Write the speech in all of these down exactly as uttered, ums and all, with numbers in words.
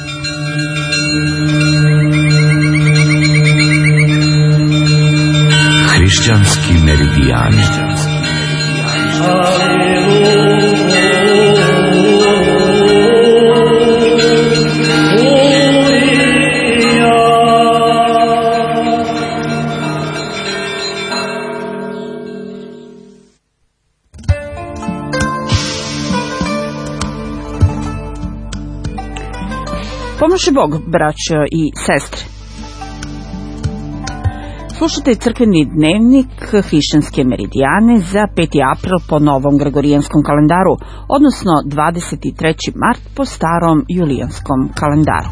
Hrišćanski meridijani. Pomože Bog, braćo i sestre. Slušajte crkveni dnevnik Hrišćanske meridijane za peti april po novom gregorijanskom kalendaru, odnosno dvadeset treći mart po starom julijanskom kalendaru.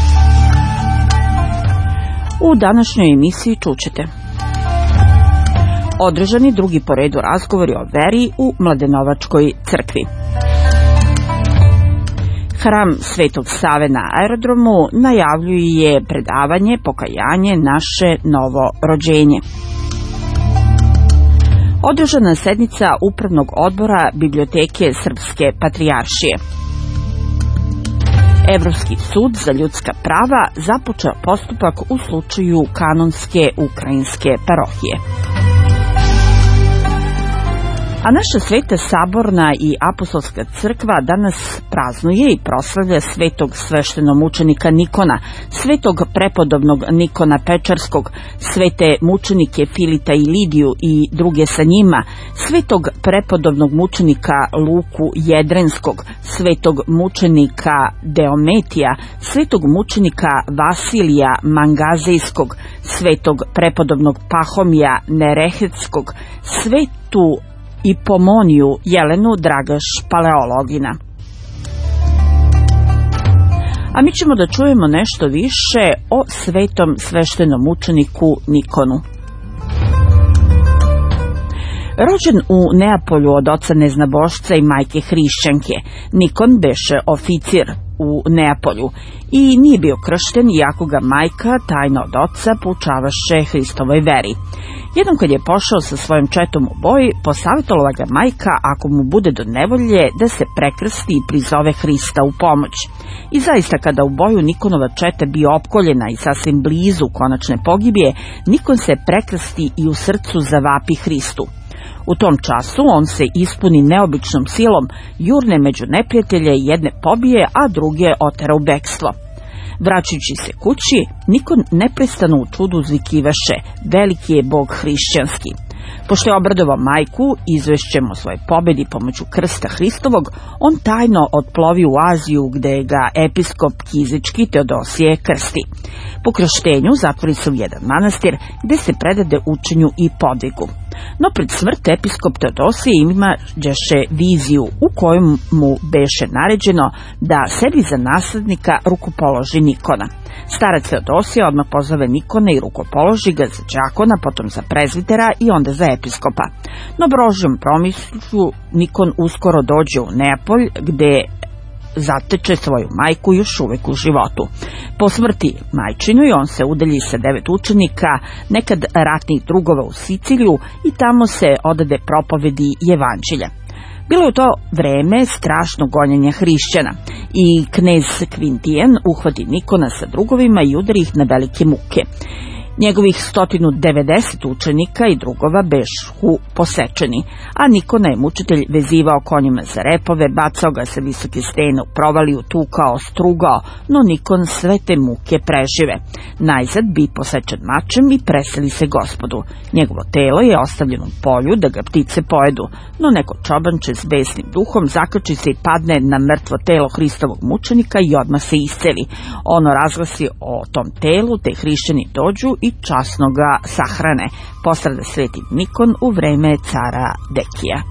U današnjoj emisiji čućete održani drugi po redu razgovori o veri u Mladenovačkoj crkvi. Hram Svetog Save na aerodromu najavljuje predavanje Pokajanje naše novo rođenje. Održana sednica Upravnog odbora Biblioteke Srpske patrijaršije. Evropski sud za ljudska prava započeo postupak u slučaju kanonske ukrajinske parohije. A naša Sveta Saborna i Apostolska crkva danas praznuje i proslavlja svetog sveštenomučenika Nikona, svetog prepodobnog Nikona Pečarskog, svete mučenike Filita i Lidiju i druge sa njima, svetog prepodobnog mučenika Luku Jedrenskog, svetog mučenika Deometija, svetog mučenika Vasilija Mangazejskog, svetog prepodobnog Pahomija Nerehetskog, svetu i Pomoniju Jelenu Dragaš Paleologina. A mi ćemo da čujemo nešto više o svetom sveštenomučeniku Nikonu. Rođen u Neapolju od oca neznabošca i majke hrišćanke, Nikon beše oficir u Neapolju i nije bio kršten, iako ga majka tajno od oca poučavaše Hristovoj veri. Jednom kad je pošao sa svojim četom u boj, posavjetovala ga majka, ako mu bude do nevolje, da se prekrsti i prizove Hrista u pomoć. I zaista, kada u boju Nikonova četa bio opkoljena i sasvim blizu konačne pogibije, Nikon se prekrsti i u srcu zavapi Hristu. U tom času on se ispuni neobičnom silom, jurne među neprijatelje, jedne pobije, a druge otera u bekstvo. Vraćajući se kući, Nikon neprestano u čudu uzvikivaše: veliki je Bog hrišćanski. Pošto je obradovao majku izvešćem o svojoj pobedi pomoću krsta Hristovog, on tajno otplovi u Aziju, gde ga episkop Kizički Teodosije krsti. Po krštenju zatvori se u jedan manastir, gde se predade učenju i podvigu. No pred smrt episkop Teodosije imaše viziju u kojoj mu beše naređeno da sebi za naslednika rukopoloži Nikona. Starac Teodosija odmah pozove Nikona i rukopoloži ga za đakona, potom za prezvitera i onda za episkopa. No Božjom promišlju Nikon uskoro dođe u Neapolj, gde zateče svoju majku još uvek u životu. Po smrti majčinoj on se udalji sa devet učenika, nekad ratnih drugova u Siciliju, i tamo se odade propovedi i evanđelja. Bilo je u to vreme strašno gonjenja hrišćana i knez Kvintijan uhvati Nikona sa drugovima i udari ih na velike muke. Njegovih sto devedeset učenika i drugova bešu posečeni, a Nikona je mučitelj vezivao konjima za repove, bacao ga sa visoke stene u provaliju, tukao, strugao, no Nikon sve te muke prežive. Najzad bi posečen mačem i preseli se Gospodu. Njegovo telo je ostavljeno u polju da ga ptice pojedu, no neko čobanče s besnim duhom zakači se i padne na mrtvo telo Hristovog mučenika i odmah se isceli. Ono razglasi o tom telu, te hrišćani dođu i časno ga sahrane. Postrada sveti Nikon u vreme cara Dekija.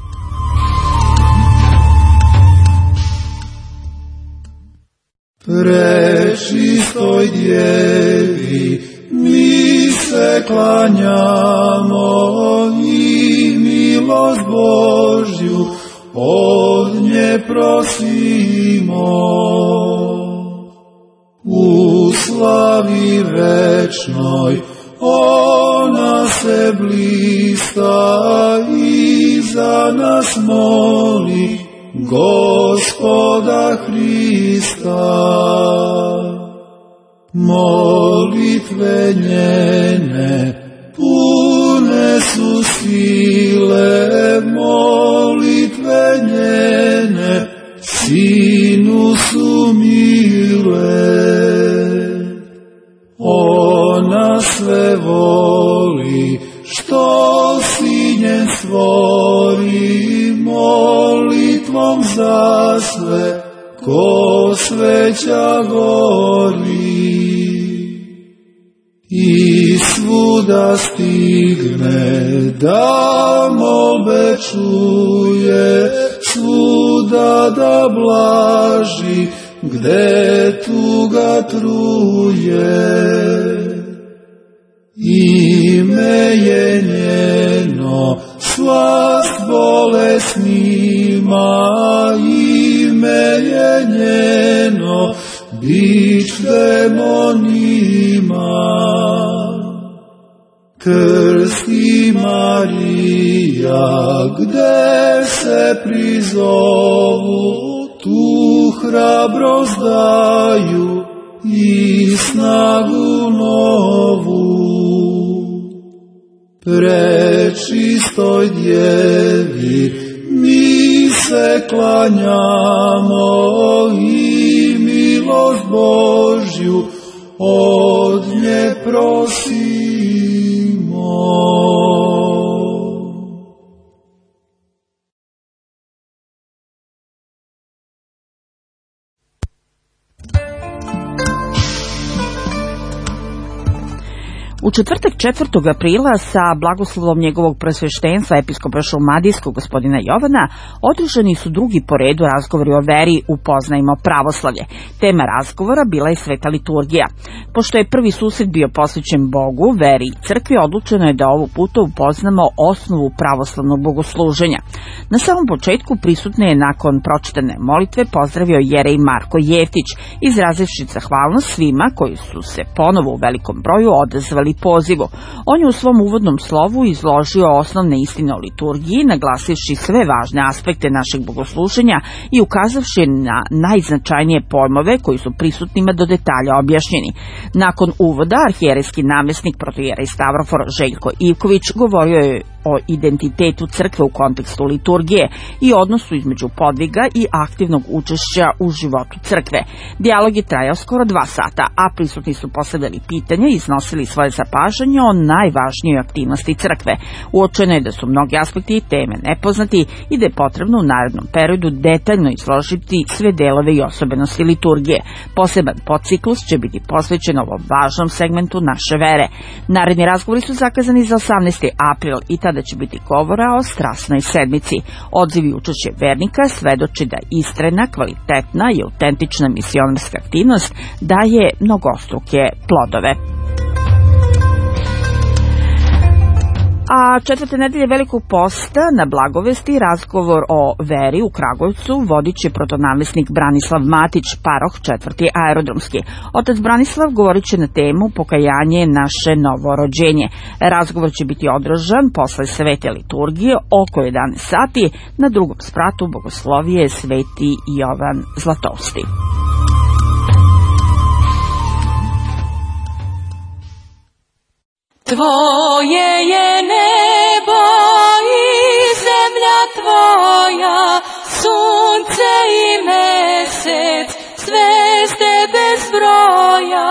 Prečistoj djevi mi se klanjamo i milost Božju od nje prosimo. U slavi večnoj ona se blista i za nas moli Gospoda Hrista. molitve njene pune su sile, molitve njene Sinu su mile. Ona sve voli što Sinje stvori, molitvom za sve ko sveća gori. I svuda stigne da molbe čuje, svuda da blaži gde tuga truje. Ime je njeno slast bolesnima, ime je njeno bić demonima. Krsti Marija gde se prizovu, tu hrabrost daju i snagu novu. Prečistoj djevi mi se klanjamo i milost Božju od nje prosimo. U četvrtak četvrtog aprila sa blagoslovom njegovog presveštenstva episkopa šumadijskog gospodina Jovana održani su drugi po redu razgovori o veri Upoznajmo pravoslavlje. Tema razgovora bila je sveta liturgija. Pošto je prvi susret bio posvećen Bogu, veri i crkvi, odlučeno je da ovog puta upoznamo osnovu pravoslavnog bogosluženja. Na samom početku prisutne je nakon pročitane molitve pozdravio jerej Marko Jeftić, izrazivši zahvalnost svima koji su se ponovo u velikom broju odazvali pozivu. On je u svom uvodnom slovu izložio osnovne istine o liturgiji, naglasivši sve važne aspekte našeg bogosluženja i ukazavši na najznačajnije pojmove koji su prisutnima do detalja objašnjeni. Nakon uvoda arhijerejski namjesnik protoijerej Stavrofor Željko Ivković govorio je o identitetu crkve u kontekstu liturgije i odnosu između podviga i aktivnog učešća u životu crkve. Dijalog je trajao skoro dva sata, a prisutni su postavljali pitanja i iznosili svoje zapažanje o najvažnijoj aktivnosti crkve. Uočeno je da su mnogi aspekti i teme nepoznati i da je potrebno u narednom periodu detaljno izložiti sve delove i osobenosti liturgije. Poseban podciklus će biti posvećen ovom važnom segmentu naše vere. Naredni razgovori su zakazani za osamnaesti april i tada će biti govora o strasnoj sedmici. Odziv i učešće vernika svedoči da istrajna, kvalitetna i autentična misionarska aktivnost daje mnogostruke plodove. A četvrte nedelje Velikog posta na Blagovesti razgovor o veri u Kragujevcu vodit će protonamjesnik Branislav Matić, paroh četvrti aerodromski. Otac Branislav govorit će na temu Pokajanje naše novorođenje. Razgovor će biti održan posle svete liturgije oko jedanaest sati na drugom spratu bogoslovije Sveti Jovan Zlatousti. Tvoje je nebo i zemlja tvoja, sunce i mesec, zvezde bez broja.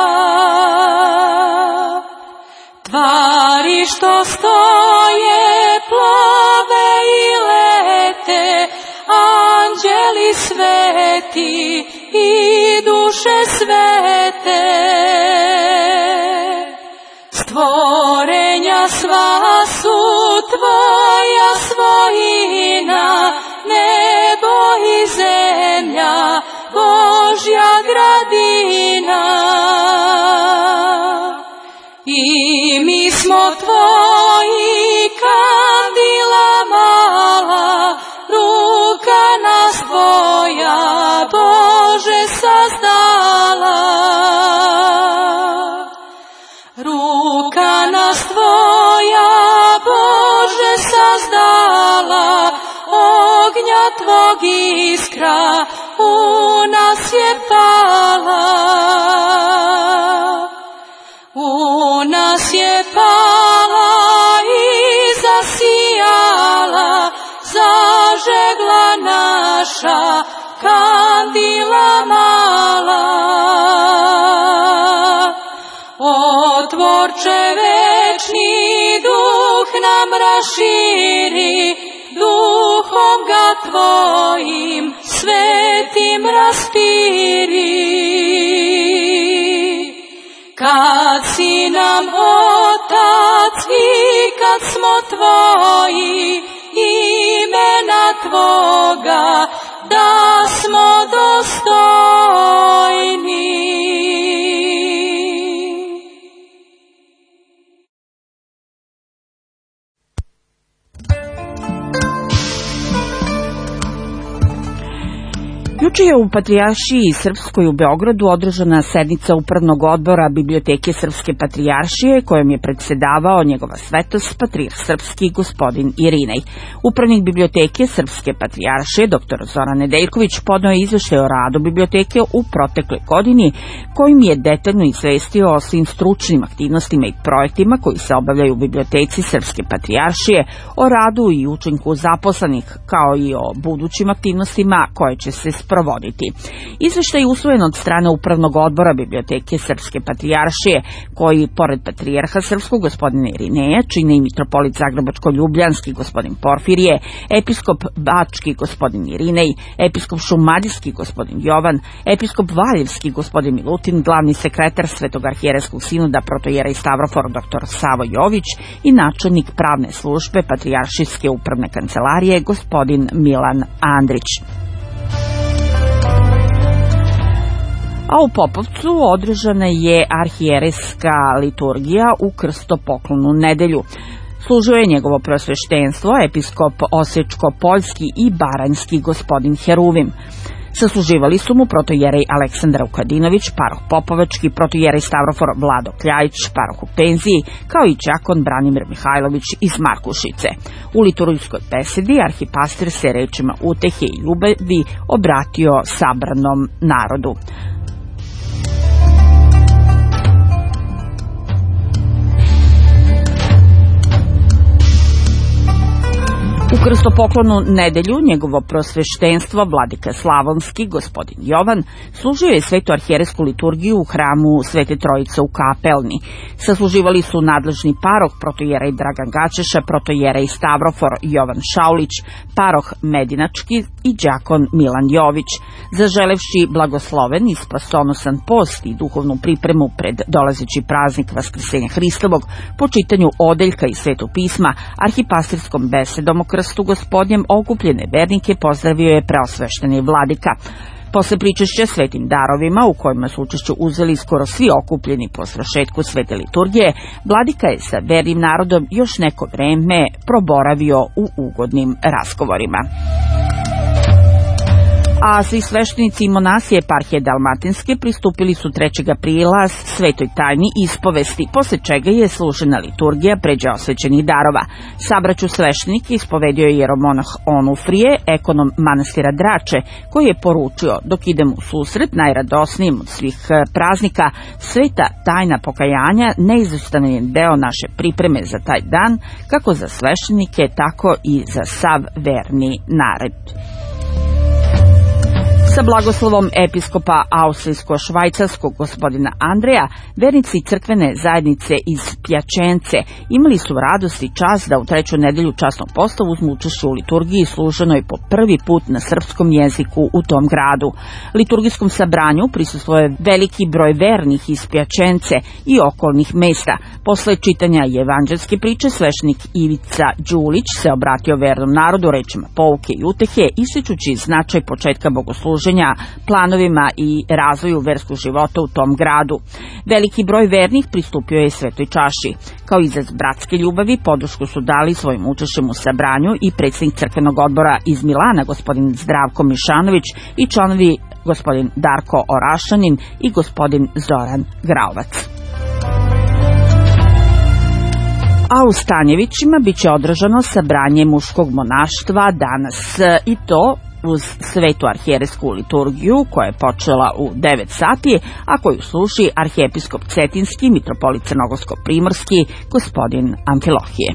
Tvari što stoje, plave i lete, anđeli sveti i duše svete. Stvorenja sva su tvoja svojina, nebo i zemlja, Božja gradina. I mi smo tvoji kandila mala, ruka nas tvoja, Bože, sazdala. Ruka nas tvoja, Bože, sazdala, ognja tvog iskra u nas je pala. naša kandila mala. O Tvorče večni, duh nam raširi, duhom ga Tvojim svetim raspiri. Kad si nam Otac i kad smo Tvoji, imena Tvoga da smo dostojni. Juče je u Patrijaršiji Srpskoj u Beogradu održana sednica Upravnog odbora Biblioteke Srpske Patrijaršije, kojom je predsedavao njegova svetost Patrijarh Srpski gospodin Irinej. Upravnik Biblioteke Srpske Patrijaršije, dr Zoran Nedeljković, podneo je izveštaj o radu biblioteke u protekloj godini, kojim je detaljno izvestio o svim stručnim aktivnostima i projektima koji se obavljaju u Biblioteci Srpske Patrijaršije, o radu i učinku zaposlenih, kao i o budućim aktivnostima koje će se sprovoditi. Izveštaj je usvojen od strane Upravnog odbora Biblioteke Srpske Patrijaršije, koji, pored Patrijarha Srpskog gospodina Irineja, čine i mitropolit Zagrebačko-Ljubljanski gospodin Porfirije, episkop Bački gospodin Irinej, episkop Šumadijski gospodin Jovan, episkop Valjevski gospodin Milutin, glavni sekretar Svetog arhijerejskog sinoda protojerej Stavrofor dr Savo Jović i načelnik pravne službe Patrijaršijske upravne kancelarije gospodin Milan Andrić. A u Popovcu održana je arhijerejska liturgija u krstopoklonu nedelju. Služio je njegovo preosveštenstvo, episkop Osječko-Poljski i Baranjski gospodin Heruvim. Sasluživali su mu protojerej Aleksandar Vukadinović, paroh Popovački, protojerej Stavrofor Vlado Kljajić, paroh u penziji, kao i đakon Branimir Mihajlović iz Markušice. U liturgijskoj besedi arhipastir se rečima utehe i ljubavi obratio sabranom narodu. U krstopoklonu nedelju njegovo prosveštenstvo vladika Slavonski gospodin Jovan služio je svetu arhijerejsku liturgiju u hramu Svete Trojice u Kapelni. Sasluživali su nadležni paroh protojerej Dragan Gačeša, protojerej Stavrofor Jovan Šaulić, paroh Medinački i đakon Milan Jović. Zaželevši blagosloven i spasonosan post i duhovnu pripremu pred dolazeći praznik Vaskrsenja Hristovog, po čitanju odeljka iz Svetog pisma, arhipastirskom besedom o krstu gospodnjem okupljene vernike pozdravio je preosvešteni vladika. Posle pričešća svetim darovima, u kojima su učešće uzeli skoro svi okupljeni po svršetku svete liturgije, vladika je sa vernim narodom još neko vreme proboravio u ugodnim razgovorima. A svi sveštenici i monasi eparhije Dalmatinske pristupili su trećeg aprila svetoj tajni ispovesti, posle čega je služena liturgija pređe osvećenih darova. Sabraću sveštenike ispovedio je jeromonah Onufrije, ekonom manastira Drače, koji je poručio: dok idemo u susret najradosnijim od svih praznika, sveta tajna pokajanja neizostavan je deo naše pripreme za taj dan, kako za sveštenike, tako i za sav verni narod. Sa blagoslovom episkopa austrijsko-švajcarskog gospodina Andreja, vernici crkvene zajednice iz Pjačence imali su radost i čast da u treću nedelju časnog posta uzmu učešće u liturgiji služenoj po prvi put na srpskom jeziku u tom gradu. Liturgijskom sabranju prisustvovao je veliki broj vernih iz Pjačence i okolnih mesta. Posle čitanja evanđelske priče, sveštenik Ivica Đulić se obratio vernom narodu rečima pouke i utehe, ističući značaj početka bogosluženja, planovima i razvoju verskog života u tom gradu. Veliki broj vernih pristupio je svetoj čaši. Kao izraz bratske ljubavi, podršku su dali svojim učešćem u sabranju i predsjednik crkvenog odbora iz Milana, gospodin Zdravko Mišanović, i članovi gospodin Darko Orašanin i gospodin Zoran Graovac. A u Stanjevićima biće održano sabranje muškog monaštva danas, i to uz svetu arhijerejsku liturgiju koja je počela u devet sati, a koju služi arhijepiskop Cetinski, mitropolit Crnogorsko-primorski, gospodin Amfilohije.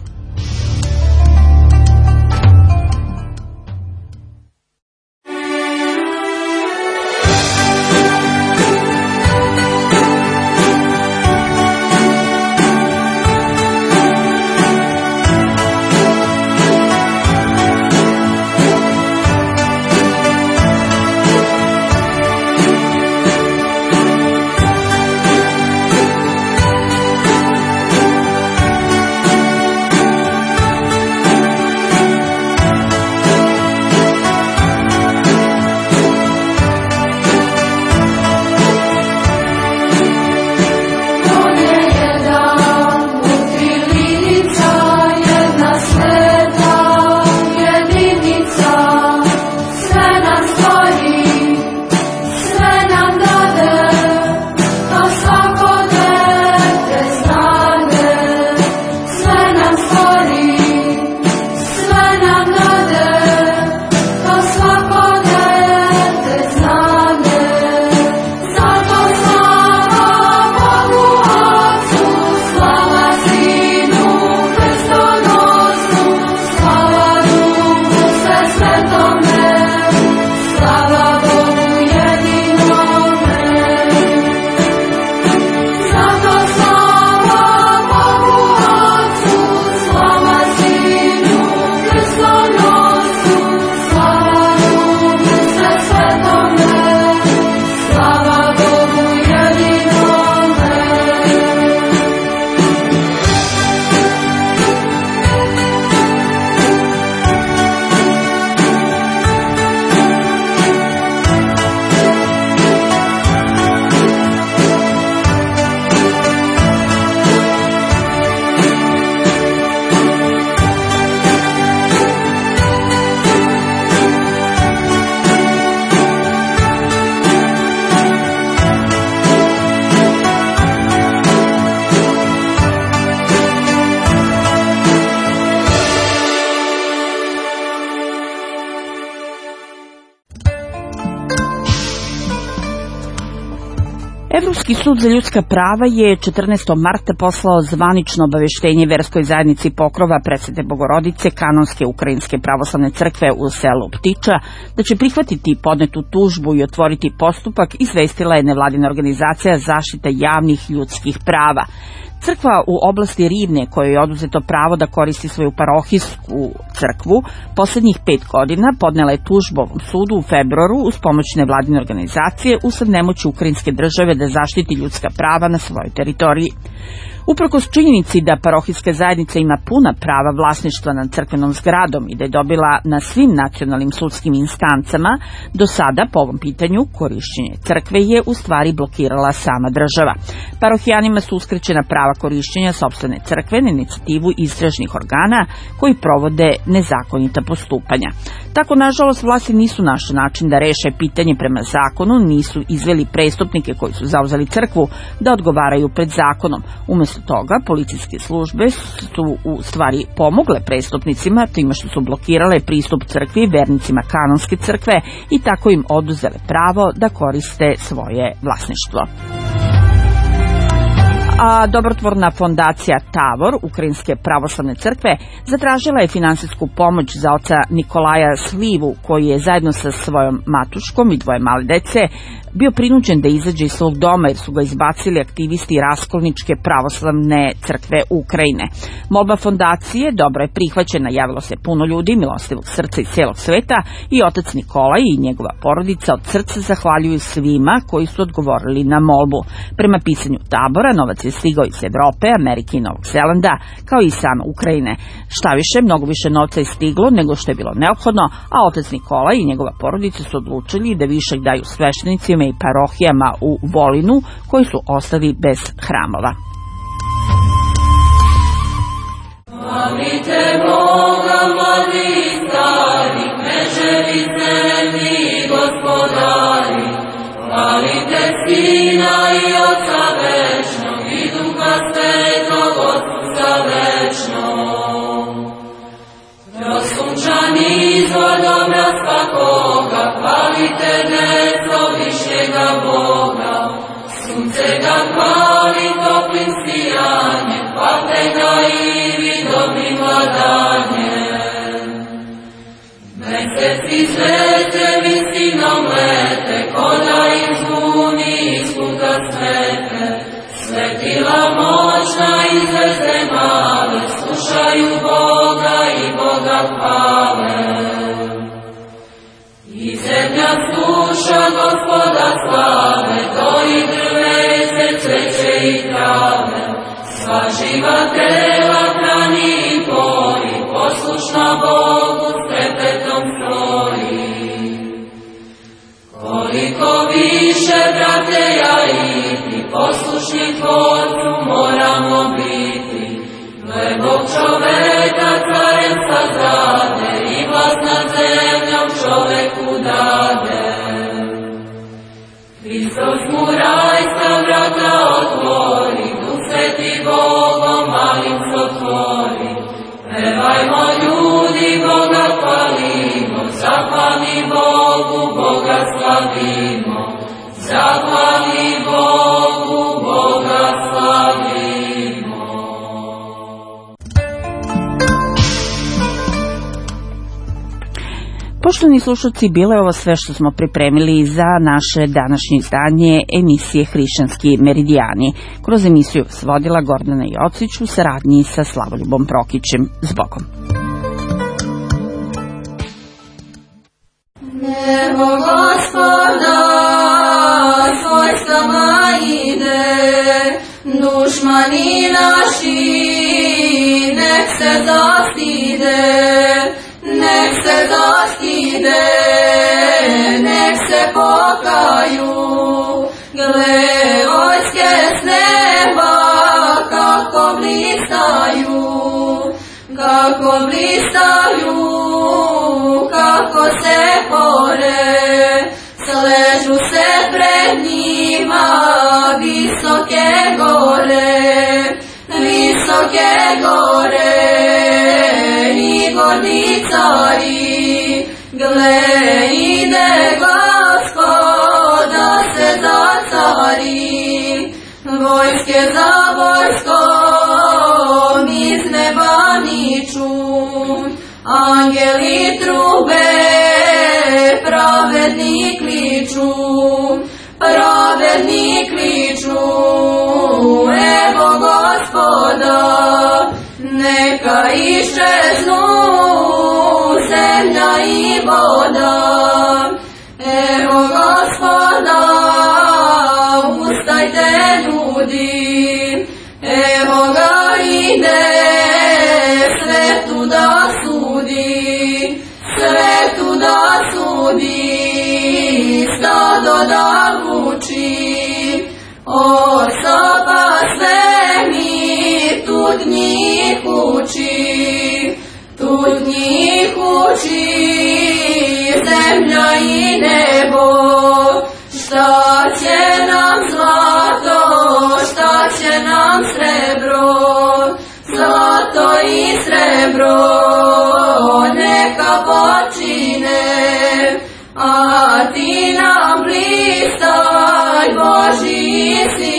Evropski sud za ljudska prava je četrnaestog marta poslao zvanično obaveštenje verskoj zajednici Pokrova Presvete Bogorodice Kanonske Ukrajinske pravoslavne crkve u selu Ptiča da će prihvatiti podnetu tužbu i otvoriti postupak, izvestila je nevladina organizacija Zaštita javnih ljudskih prava. Crkva u oblasti Rivne, kojoj je oduzeto pravo da koristi svoju parohijsku crkvu, posljednjih pet godina podnela je tužbu ovom sudu u februaru uz pomoć nevladine organizacije usled nemoći ukrajinske države da zaštiti ljudska prava na svojoj teritoriji. Uprkos činjenici da parohijska zajednica ima puna prava vlasništva nad crkvenom zgradom i da je dobila na svim nacionalnim sudskim instancama, do sada po ovom pitanju korišćenje crkve je u stvari blokirala sama država. Parohijanima su uskraćena prava korišćenja sopstvene crkve na inicijativu istražnih organa koji provode nezakonita postupanja. Tako, nažalost, vlasti nisu našli način da reše pitanje prema zakonu, nisu izveli prestupnike koji su zauzeli crkvu da odgovaraju pred zakonom. Umjesto toga, policijske službe su u stvari pomogle prestupnicima time što su blokirale pristup crkvi vernicima Kanonske crkve i tako im oduzele pravo da koriste svoje vlasništvo. A dobrotvorna fondacija Tavor Ukrajinske pravoslavne crkve zatražila je finansijsku pomoć za oca Nikolaja Slivu, koji je zajedno sa svojom matuškom i dvoje male dece bio prinuđen da izađe iz svog doma jer su ga izbacili aktivisti Raskolničke pravoslavne crkve Ukrajine. Molba fondacije dobro je prihvaćena, javilo se puno ljudi milostivog srca iz cijelog sveta i otac Nikolaj i njegova porodica od srca zahvaljuju svima koji su odgovorili na molbu. Prema pisanju Tabora, novac je stigao iz Evrope, Amerike i Novog Zelanda, kao i sama Ukrajine. Šta više, mnogo više novca je stiglo nego što je bilo neophodno, a otac Nikolaj i njegova porodica su odlučili da višak daju sveštenicima i parohijama u Volinu koji su ostali bez hramova. Hvalite Boga, mladi i stari, kneževi zemlji i gospodari, hvalite Sina i Oca večnog i Duha Svetog Otca večnog. Prosunčani izvor dobra svakoga, hvalite deco višnjega Boga. Sunce ga hvali toplim sijanjem, hvalte ga i vi dobrim vladanjem. Meseci svete vistinom lete, koda im zvuni iz kuta svete. Svetila moćna i zvezde male, slušaju Boga i Boga hvale. I zemlja sluša Gospoda slave, doji drvece, cveće i trave. Sva živa tela hrani i poji, poslušna Bogu s trepetom stoji. Koliko više, brate, ja i ti, poslušni Tvorcu moramo biti. Gle Bog čoveka carem sazade i vlast nad zemljom čoveku dade. Hristos mu rajska vrata otvori, Duh Sveti Bogom malim sotvori. Pevajmo ljudi, Boga hvalimo, zahvali Bogu, Boga slavimo. Zahvali Bogu, Boga slavimo. Poštovani slušalci, bilo je ovo sve što smo pripremili za naše današnje izdanje emisije Hrišćanski meridijani. Kroz emisiju vas vodila Gordana Jocić u saradnji sa Slavoljubom Prokićem. Zbogom. Nebo Gospoda svojstava ide, dušmani naši nek se zastide, nek se zastide, nek se pokaju. Gle vojske s neba kako blistaju, kako blistaju, kako se pore, sležu se pred njima visoke gore, visoke gore i gordi cari. Gle ide Gospod da se zacari. Vojske za vojskom iz neba niču, angeli trube, pravedni kliču, pravedni kliču, evo Gospoda, neka iščeznu zemlja i voda. Evo Gospoda, ustajte ljudi, evo ga ide svetu da sudi, svetu da sudi, stado da vuči, osoba svemir, tud njih uči, tud njih uči, zemlja i nebo. Šta će nam zlato, šta će nam srebro, zlato i srebro neka počine, a ti nam blistaj Božji si.